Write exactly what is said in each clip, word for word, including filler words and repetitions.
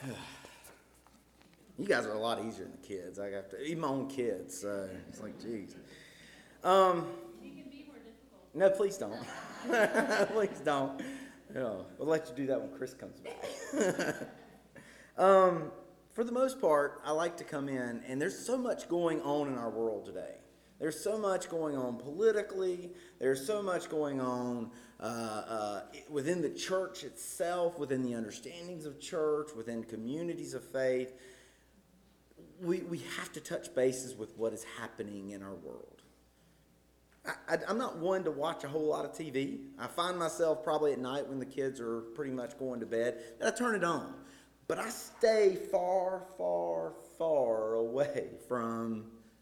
You guys are a lot easier than the kids. I have to, even my own kids. So it's like, geez. Um, He can be more difficult. no, please don't. Please don't. You know, we'll let you do that when Chris comes back. um, for the most part, I like to come in, and there's so much going on in our world today. There's so much going on politically. There's so much going on uh, uh, within the church itself, within the understandings of church, within communities of faith. We, we have to touch bases with what is happening in our world. I, I, I'm not one to watch a whole lot of T V. I find myself probably at night when the kids are pretty much going to bed, that I turn it on. But I stay far, far, far away from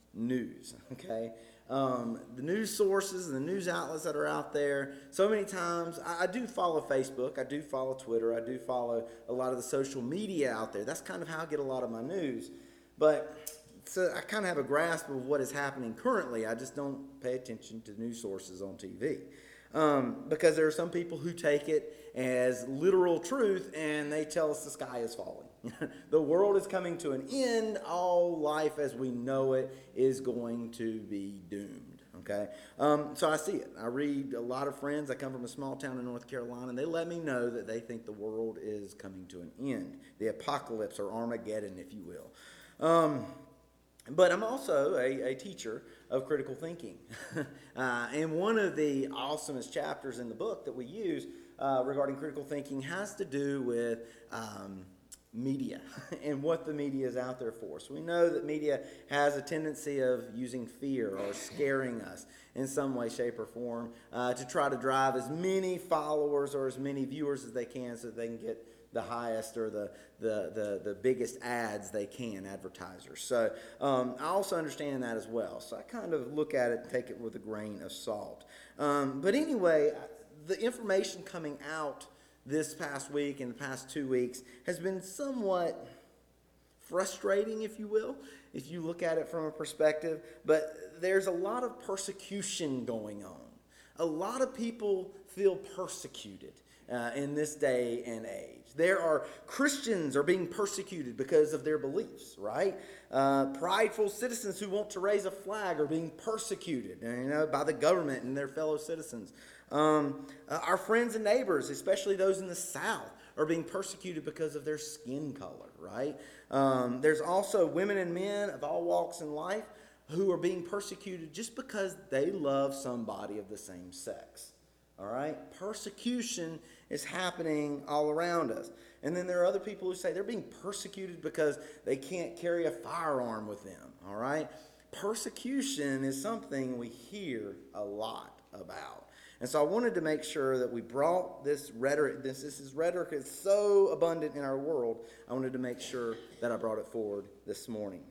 news, okay? Um, the news sources and the news outlets that are out there, so many times, I, I do follow Facebook, I do follow Twitter, I do follow a lot of the social media out there. That's kind of how I get a lot of my news. But so I kind of have a grasp of what is happening currently. I just don't pay attention to news sources on T V. Um, because there are some people who take it as literal truth and they tell us the sky is falling. The world is coming to an end. All life as we know it is going to be doomed. Okay, um, so I see it. I read a lot of friends. I come from a small town in North Carolina, and they let me know that they think the world is coming to an end. The apocalypse, or Armageddon, if you will. Um, but I'm also a, a teacher of critical thinking. uh, and one of the awesomest chapters in the book that we use uh, regarding critical thinking has to do with um, media and what the media is out there for. So we know that media has a tendency of using fear or scaring us in some way, shape, or form uh, to try to drive as many followers or as many viewers as they can so that they can get the highest or the, the, the, the biggest ads they can, advertisers. So um, I also understand that as well. So I kind of look at it and take it with a grain of salt. Um, but anyway, the information coming out this past week and the past two weeks has been somewhat frustrating, if you will, if you look at it from a perspective. But there's a lot of persecution going on. A lot of people feel persecuted uh, in this day and age. There are Christians are being persecuted because of their beliefs, right? Uh, prideful citizens who want to raise a flag are being persecuted, you know, by the government and their fellow citizens. Um, uh, our friends and neighbors, especially those in the South, are being persecuted because of their skin color, right? Um, there's also women and men of all walks in life who are being persecuted just because they love somebody of the same sex. All right? Persecution is happening all around us. And then there are other people who say they're being persecuted because they can't carry a firearm with them. All right? Persecution is something we hear a lot about. And so I wanted to make sure that we brought this rhetoric, this, this is rhetoric is so abundant in our world, I wanted to make sure that I brought it forward this morning.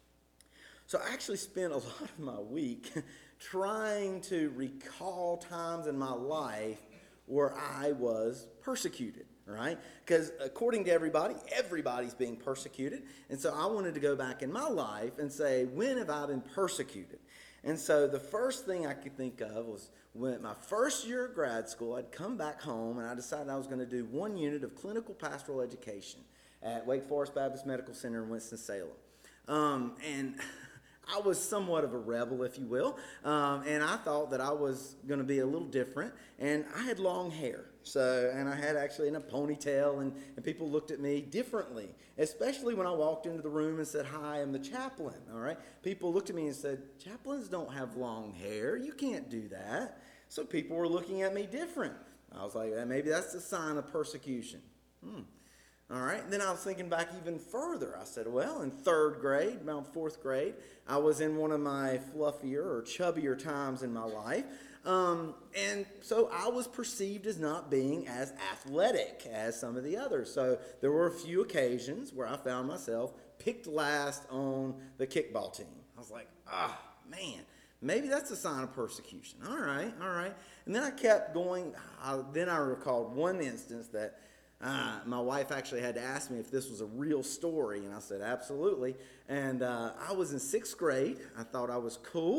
So I actually spent a lot of my week trying to recall times in my life where I was persecuted, right? Because according to everybody, everybody's being persecuted. And so I wanted to go back in my life and say, when have I been persecuted? And so the first thing I could think of was when my first year of grad school, I'd come back home and I decided I was going to do one unit of clinical pastoral education at Wake Forest Baptist Medical Center in Winston-Salem. Um, and I was somewhat of a rebel, if you will, um, and I thought that I was going to be a little different, and I had long hair, so, and I had actually in a ponytail, and, and people looked at me differently, especially when I walked into the room and said, hi, I'm the chaplain, all right? People looked at me and said, chaplains don't have long hair, you can't do that. So people were looking at me different. I was like, maybe that's a sign of persecution. Hmm. All right, and then I was thinking back even further. I said, well, in third grade, around fourth grade, I was in one of my fluffier or chubbier times in my life. Um, and so I was perceived as not being as athletic as some of the others. So there were a few occasions where I found myself picked last on the kickball team. I was like, ah, man, maybe that's a sign of persecution. All right, all right. And then I kept going. I, then I recalled one instance that Uh, my wife actually had to ask me if this was a real story, and I said, absolutely. And uh, I was in sixth grade. I thought I was cool.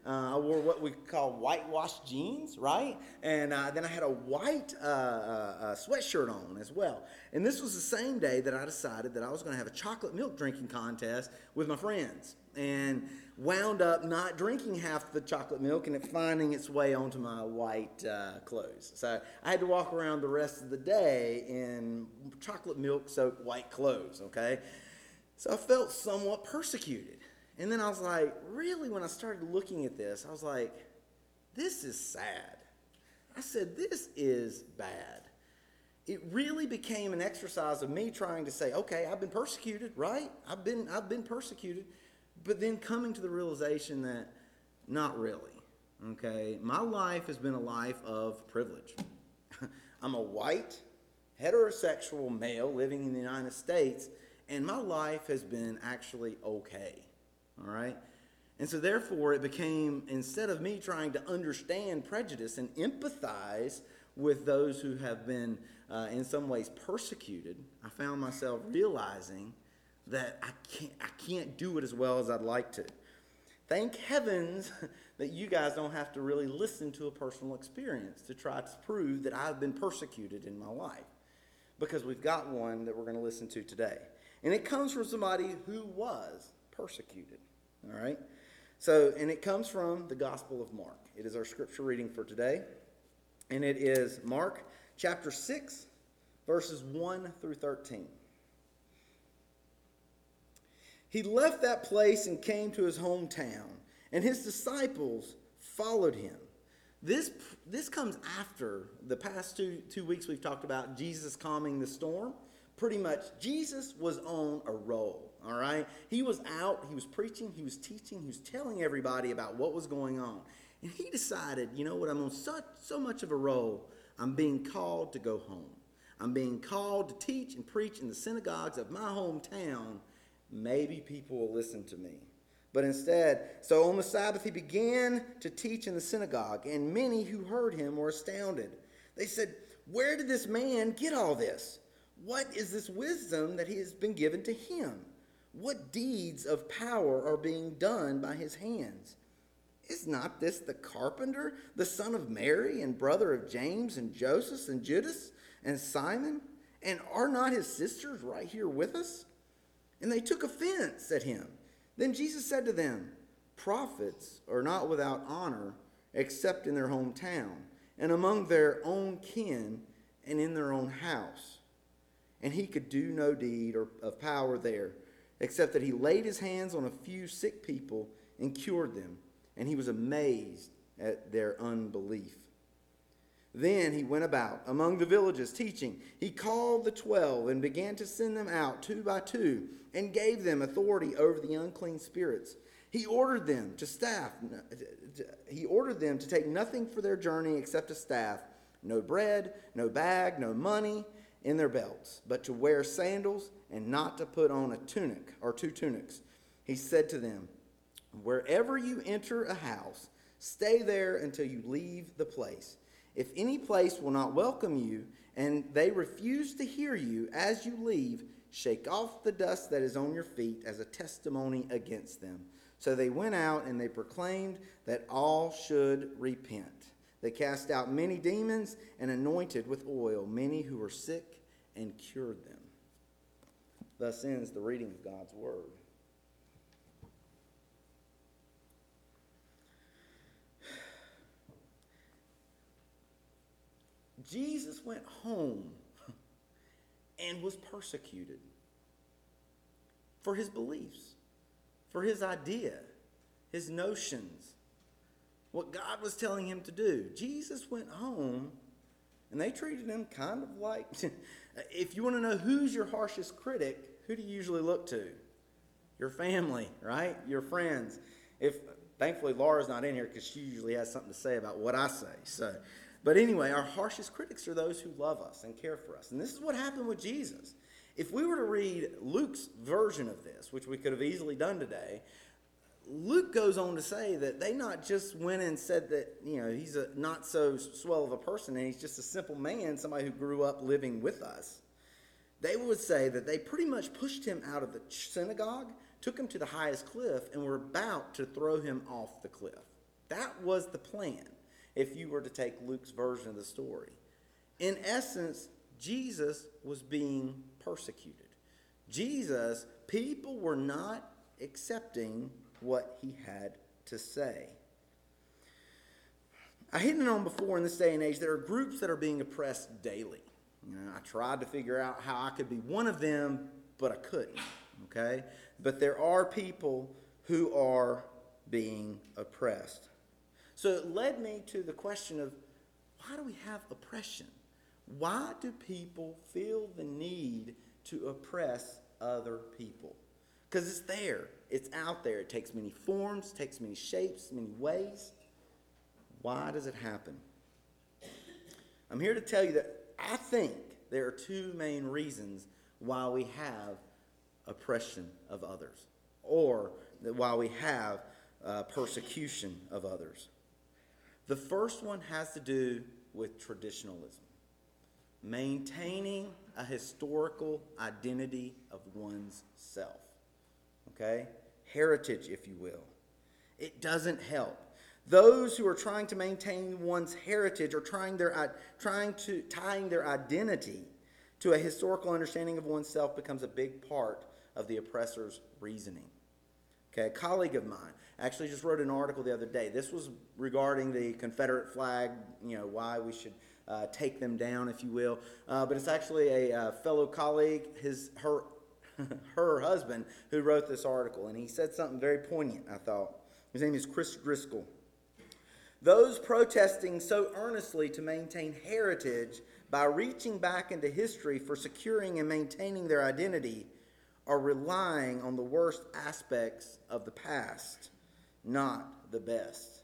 Uh, I wore what we call whitewashed jeans, right? And uh, then I had a white uh, uh, uh, sweatshirt on as well. And this was the same day that I decided that I was going to have a chocolate milk drinking contest with my friends. And wound up not drinking half the chocolate milk and it finding its way onto my white uh, clothes. So I had to walk around the rest of the day in chocolate milk soaked white clothes, okay? So I felt somewhat persecuted. And then I was like, really, when I started looking at this, I was like, this is sad. I said, this is bad. It really became an exercise of me trying to say, okay, I've been persecuted, right? I've been, I've been persecuted. But then coming to the realization that not really, okay? My life has been a life of privilege. I'm a white, heterosexual male living in the United States, and my life has been actually okay, all right? And so therefore it became, instead of me trying to understand prejudice and empathize with those who have been uh, in some ways persecuted, I found myself realizing that I can't, I can't do it as well as I'd like to. Thank heavens that you guys don't have to really listen to a personal experience to try to prove that I've been persecuted in my life, because we've got one that we're going to listen to today. And it comes from somebody who was persecuted, all right? So, and it comes from the Gospel of Mark. It is our scripture reading for today, and it is Mark chapter six, verses one through thirteen. He left that place and came to his hometown, and his disciples followed him. This, this comes after the past two, two weeks we've talked about Jesus calming the storm. Pretty much, Jesus was on a roll, all right? He was out, he was preaching, he was teaching, he was telling everybody about what was going on. And he decided, you know what, I'm on such, so much of a roll, I'm being called to go home. I'm being called to teach and preach in the synagogues of my hometown. Maybe people will listen to me. But instead, so on the Sabbath he began to teach in the synagogue, and many who heard him were astounded. They said, where did this man get all this? What is this wisdom that he has been given to him? What deeds of power are being done by his hands? Is not this the carpenter, the son of Mary, and brother of James and Joseph and Judas and Simon? And are not his sisters right here with us? And they took offense at him. Then Jesus said to them, prophets are not without honor except in their hometown and among their own kin and in their own house. And he could do no deed or of power there, except that he laid his hands on a few sick people and cured them. And he was amazed at their unbelief. Then he went about among the villages teaching. He called the twelve and began to send them out two by two and gave them authority over the unclean spirits. He ordered them to staff. He ordered them to take nothing for their journey except a staff, no bread, no bag, no money in their belts, but to wear sandals and not to put on a tunic or two tunics. He said to them, wherever you enter a house, stay there until you leave the place. If any place will not welcome you, and they refuse to hear you as you leave, shake off the dust that is on your feet as a testimony against them. So they went out and they proclaimed that all should repent. They cast out many demons and anointed with oil many who were sick and cured them. Thus ends the reading of God's word. Jesus went home and was persecuted for his beliefs, for his idea, his notions, what God was telling him to do. Jesus went home and they treated him kind of like, if you want to know who's your harshest critic, who do you usually look to? Your family, right? Your friends. If thankfully Laura's not in here because she usually has something to say about what I say. So, but anyway, our harshest critics are those who love us and care for us. And this is what happened with Jesus. If we were to read Luke's version of this, which we could have easily done today, Luke goes on to say that they not just went and said that, you know, he's a not so swell of a person and he's just a simple man, somebody who grew up living with us. They would say that they pretty much pushed him out of the synagogue, took him to the highest cliff, and were about to throw him off the cliff. That was the plan, if you were to take Luke's version of the story. In essence, Jesus was being persecuted. Jesus, people were not accepting what he had to say. I hit it on before, in this day and age, there are groups that are being oppressed daily. You know, I tried to figure out how I could be one of them, but I couldn't. Okay? But there are people who are being oppressed. So it led me to the question of, why do we have oppression? Why do people feel the need to oppress other people? Because it's there. It's out there. It takes many forms, takes many shapes, many ways. Why does it happen? I'm here to tell you that I think there are two main reasons why we have oppression of others, or that why we have uh, persecution of others. The first one has to do with traditionalism, maintaining a historical identity of one's self. Okay? Heritage, if you will. It doesn't help. Those who are trying to maintain one's heritage are trying their trying to tying their identity to a historical understanding of oneself becomes a big part of the oppressor's reasoning. Okay, a colleague of mine actually just wrote an article the other day. This was regarding the Confederate flag, you know, why we should uh, take them down, if you will. Uh, but it's actually a uh, fellow colleague, his her her husband, who wrote this article, and he said something very poignant, I thought. His name is Chris Driscoll. Those protesting so earnestly to maintain heritage by reaching back into history for securing and maintaining their identity are relying on the worst aspects of the past, not the best.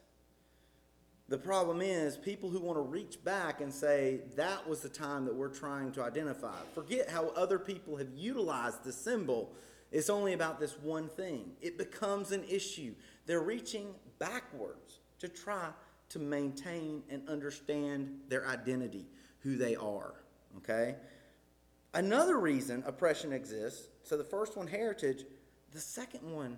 The problem is people who want to reach back and say that was the time that we're trying to identify. Forget how other people have utilized the symbol. It's only about this one thing. It becomes an issue. They're reaching backwards to try to maintain and understand their identity, who they are. Okay? Another reason oppression exists, so the first one, heritage. The second one,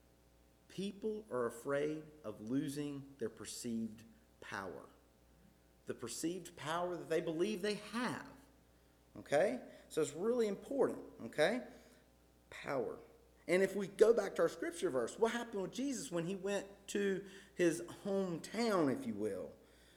people are afraid of losing their perceived power. The perceived power that they believe they have. Okay? So it's really important. Okay? Power. And if we go back to our scripture verse, what happened with Jesus when he went to his hometown, if you will?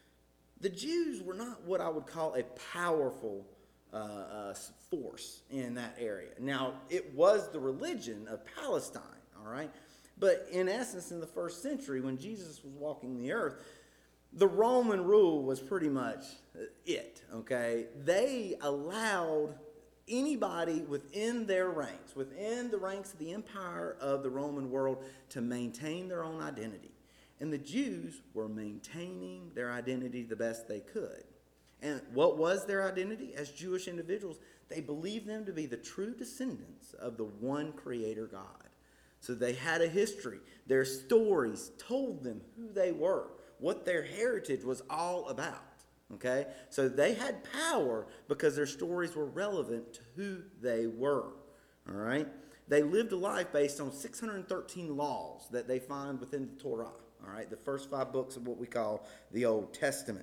The Jews were not what I would call a powerful uh, uh, force in that area. Now, it was the religion of Palestine, all right? But in essence, in the first century, when Jesus was walking the earth, the Roman rule was pretty much it, okay? They allowed anybody within their ranks, within the ranks of the empire of the Roman world, to maintain their own identity. And the Jews were maintaining their identity the best they could. And what was their identity? As Jewish individuals, they believed them to be the true descendants of the one Creator God. So they had a history. Their stories told them who they were, what their heritage was all about. Okay? So they had power because their stories were relevant to who they were. All right? They lived a life based on six hundred thirteen laws that they find within the Torah. All right? The first five books of what we call the Old Testament.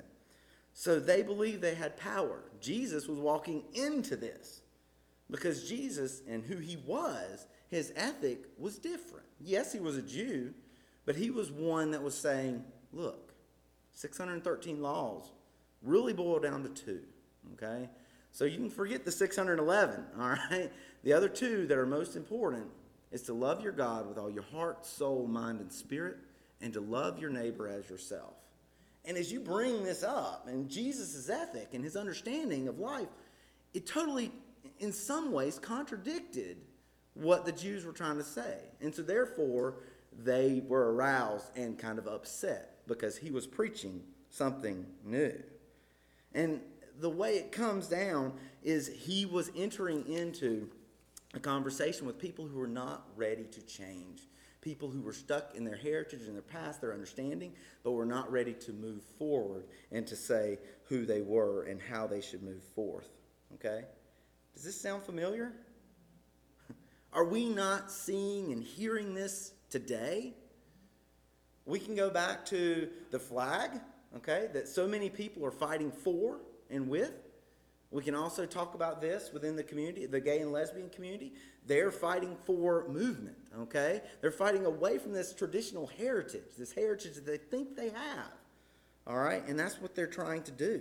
So they believed they had power. Jesus was walking into this because Jesus and who he was, his ethic was different. Yes, he was a Jew, but he was one that was saying, look, six hundred thirteen laws really boil down to two, okay? So you can forget the six hundred eleven, all right? The other two that are most important is to love your God with all your heart, soul, mind, and spirit, and to love your neighbor as yourself. And as you bring this up, and Jesus' ethic and his understanding of life, it totally, in some ways, contradicted what the Jews were trying to say. And so therefore, they were aroused and kind of upset because he was preaching something new. And the way it comes down is he was entering into a conversation with people who were not ready to change. People who were stuck in their heritage and their past, their understanding, but were not ready to move forward and to say who they were and how they should move forth. Okay? Does this sound familiar? Are we not seeing and hearing this today? We can go back to the flag, okay, that so many people are fighting for and with. We can also talk about this within the community, the gay and lesbian community. They're fighting for movement, okay? They're fighting away from this traditional heritage, this heritage that they think they have, all right? And that's what they're trying to do,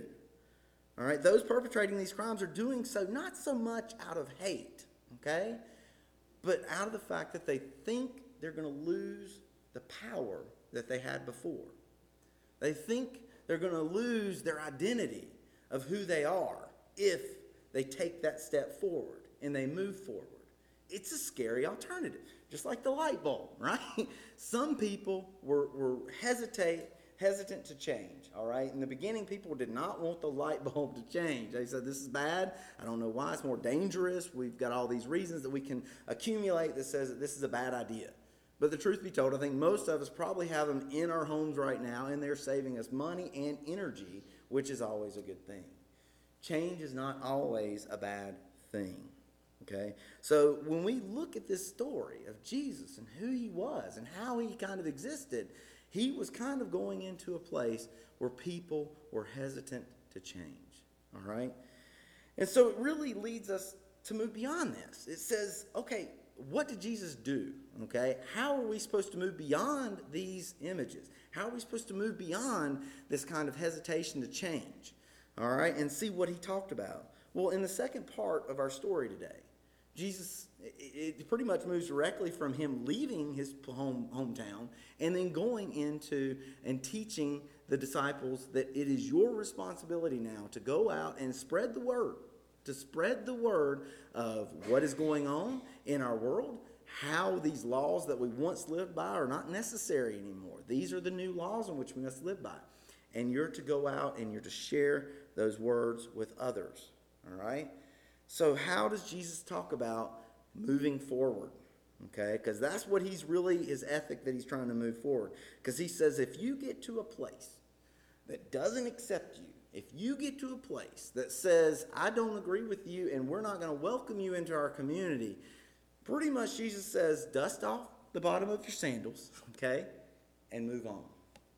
all right? Those perpetrating these crimes are doing so not so much out of hate, okay, but out of the fact that they think they're going to lose the power that they had before. They think they're going to lose their identity of who they are if they take that step forward and they move forward. It's a scary alternative, just like the light bulb, right? Some people were, were hesitate, hesitant to change, all right? In the beginning, people did not want the light bulb to change. They said, this is bad. I don't know why. It's more dangerous. We've got all these reasons that we can accumulate that says that this is a bad idea. But the truth be told, I think most of us probably have them in our homes right now, and they're saving us money and energy, which is always a good thing. Change is not always a bad thing, okay? So when we look at this story of Jesus and who he was and how he kind of existed, he was kind of going into a place where people were hesitant to change, all right? And so it really leads us to move beyond this. It says, okay, what did Jesus do, okay? How are we supposed to move beyond these images? How are we supposed to move beyond this kind of hesitation to change? All right, and see what he talked about. Well, in the second part of our story today, Jesus, it, it pretty much moves directly from him leaving his home hometown and then going into and teaching the disciples that it is your responsibility now to go out and spread the word, to spread the word of what is going on in our world, how these laws that we once lived by are not necessary anymore. These are the new laws in which we must live by. And you're to go out and you're to share those words with others, all right? So how does Jesus talk about moving forward, okay? Because that's what he's really, his ethic that he's trying to move forward. Because he says if you get to a place that doesn't accept you, if you get to a place that says, I don't agree with you and we're not going to welcome you into our community, pretty much Jesus says, dust off the bottom of your sandals, okay, and move on,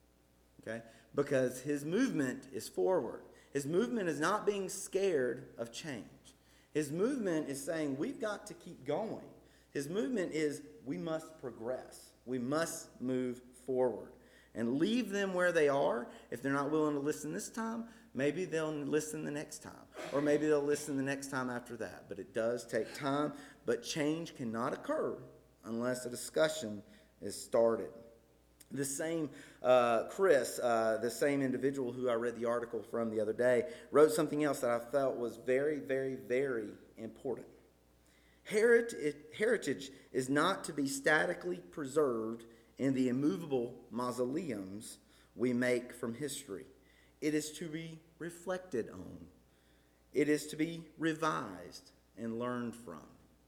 okay? Because his movement is forward. His movement is not being scared of change. His movement is saying we've got to keep going. His movement is we must progress. We must move forward. And leave them where they are. If they're not willing to listen this time, maybe they'll listen the next time. Or maybe they'll listen the next time after that. But it does take time. But change cannot occur unless a discussion is started. The same uh, Chris, uh, the same individual who I read the article from the other day, wrote something else that I felt was very, very, very important. Heritage is not to be statically preserved in the immovable mausoleums we make from history. It is to be reflected on. It is to be revised and learned from.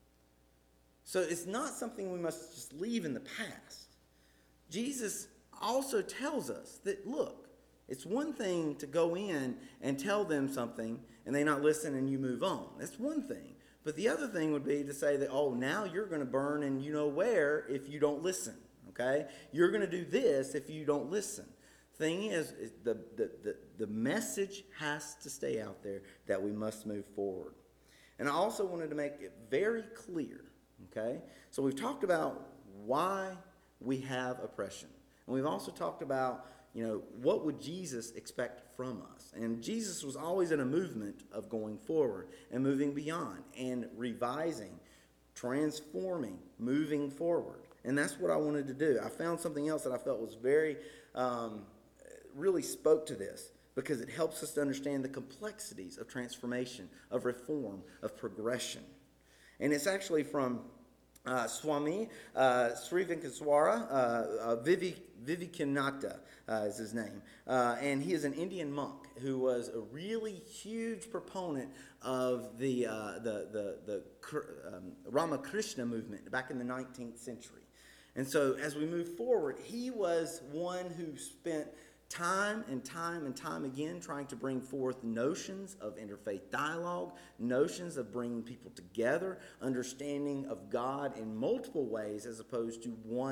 So it's not something we must just leave in the past. Jesus also tells us that, look, it's one thing to go in and tell them something and they not listen and you move on. That's one thing. But the other thing would be to say that, oh, now you're going to burn and you know where if you don't listen, okay? You're going to do this if you don't listen. Thing is, is the, the, the, the message has to stay out there that we must move forward. And I also wanted to make it very clear, okay? So we've talked about why we have oppression. And we've also talked about, you know, what would Jesus expect from us? And Jesus was always in a movement of going forward and moving beyond and revising, transforming, moving forward. And that's what I wanted to do. I found something else that I felt was very, um, really spoke to this because it helps us to understand the complexities of transformation, of reform, of progression. And it's actually from Uh, Swami uh, Sri Venkateswara uh, uh, Vivi, Vivekananda uh, is his name. Uh, and he is an Indian monk who was a really huge proponent of the, uh, the, the, the um, Ramakrishna movement back in the nineteenth century. And so as we move forward, he was one who spent time and time and time again trying to bring forth notions of interfaith dialogue, notions of bringing people together, understanding of God in multiple ways as opposed to one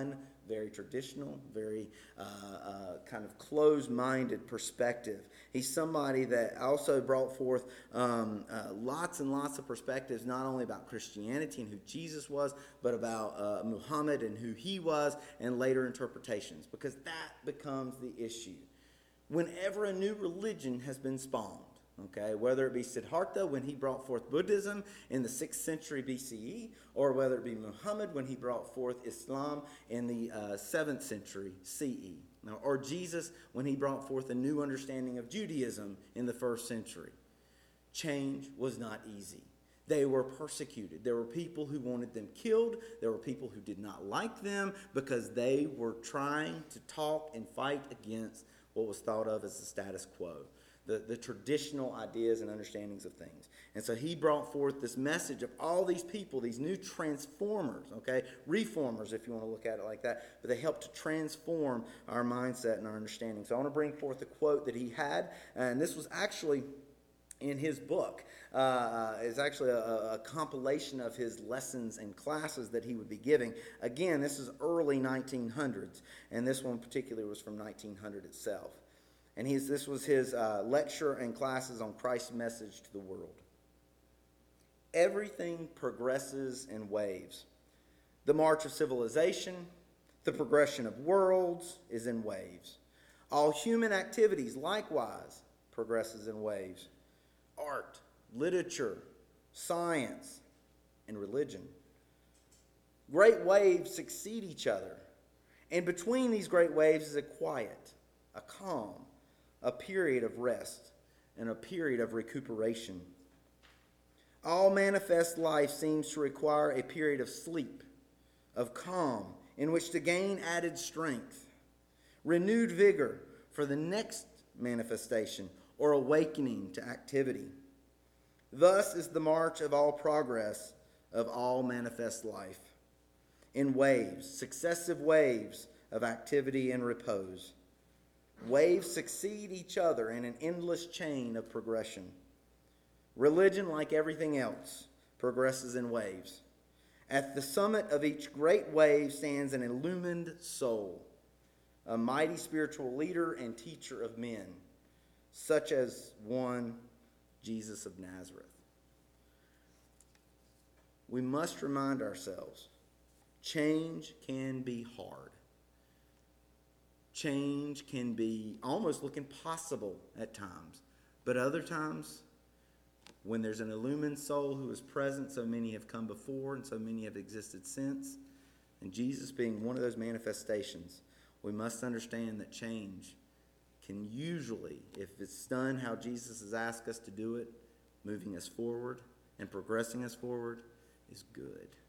very traditional, very uh, uh, kind of closed-minded perspective. He's somebody that also brought forth um, uh, lots and lots of perspectives, not only about Christianity and who Jesus was, but about uh, Muhammad and who he was, and later interpretations, because that becomes the issue. Whenever a new religion has been spawned, okay, whether it be Siddhartha when he brought forth Buddhism in the sixth century B C E, or whether it be Muhammad when he brought forth Islam in the uh, seventh century C E, now, or Jesus when he brought forth a new understanding of Judaism in the first century. Change was not easy. They were persecuted. There were people who wanted them killed. There were people who did not like them because they were trying to talk and fight against what was thought of as the status quo. The, the traditional ideas and understandings of things. And so he brought forth this message of all these people, these new transformers, okay? Reformers, if you want to look at it like that. But they helped to transform our mindset and our understanding. So I want to bring forth a quote that he had. And this was actually in his book. Uh, it's actually a, a compilation of his lessons and classes that he would be giving. Again, this is early nineteen hundreds. And this one particularly was from nineteen hundred itself. And he's, this was his uh, lecture and classes on Christ's message to the world. Everything progresses in waves. The march of civilization, the progression of worlds is in waves. All human activities likewise progresses in waves. Art, literature, science, and religion. Great waves succeed each other. And between these great waves is a quiet, a calm, a period of rest, and a period of recuperation. All manifest life seems to require a period of sleep, of calm, in which to gain added strength, renewed vigor for the next manifestation or awakening to activity. Thus is the march of all progress, of all manifest life, in waves, successive waves of activity and repose. Waves succeed each other in an endless chain of progression. Religion, like everything else, progresses in waves. At the summit of each great wave stands an illumined soul, a mighty spiritual leader and teacher of men, such as one Jesus of Nazareth. We must remind ourselves, change can be hard. Change can be almost look impossible at times. But other times, when there's an illumined soul who is present, so many have come before and so many have existed since, and Jesus being one of those manifestations, we must understand that change can usually, if it's done how Jesus has asked us to do it, moving us forward and progressing us forward, is good.